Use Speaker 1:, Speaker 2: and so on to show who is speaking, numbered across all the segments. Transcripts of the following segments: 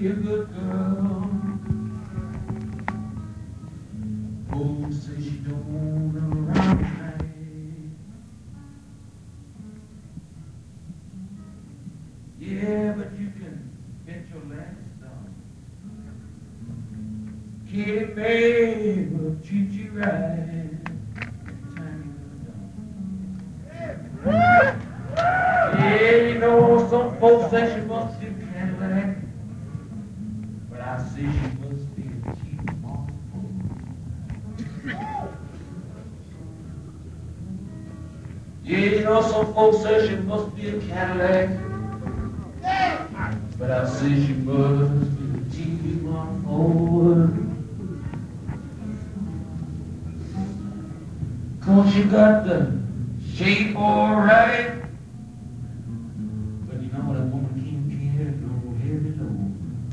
Speaker 1: be a good girl. Oh, say she don't want her around tonight. Yeah, but you can get your legs done. Kitty babe will treat you right every time you're done. Yeah, you know, some folks say she must do Cadillac, but I say she must be a cheap mom. Yeah, you know, some folks say she must be a Cadillac, but I say she must be a cheap mom forward. 'Cause she got the shape all right. But you know that woman can't carry no heavy load.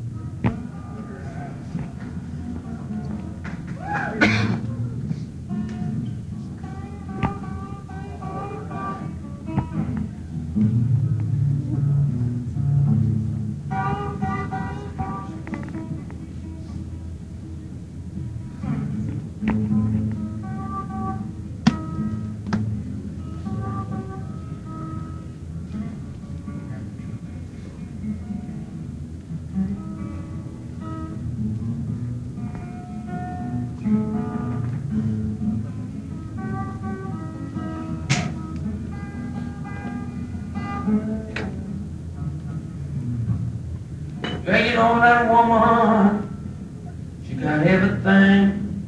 Speaker 1: Well, you know that woman, she got everything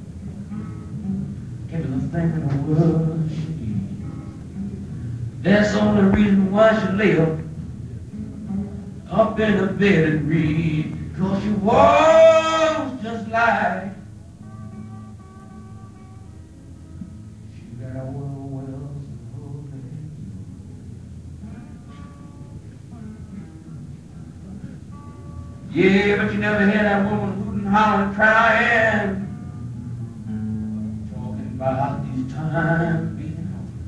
Speaker 1: in the world she needs. That's the only reason why she lay up in the bed and read. 'Cause she walks just like she got a world else to hold her. Yeah, but you never hear that woman hooting, hollering, crying, talking about these times being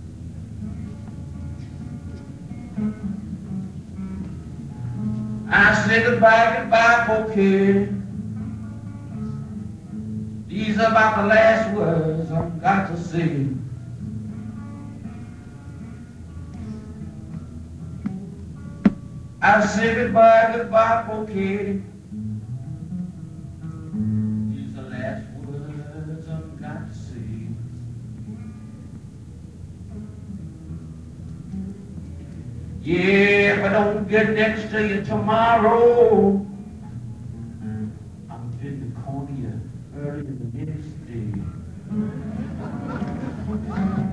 Speaker 1: hard. I say goodbye, goodbye, poor kid. These are about the last words I've got to say. I say goodbye, goodbye, poor kid. These are the last words I've got to say. Yeah, if I don't get next to you tomorrow, I'm in the corner early in the next day.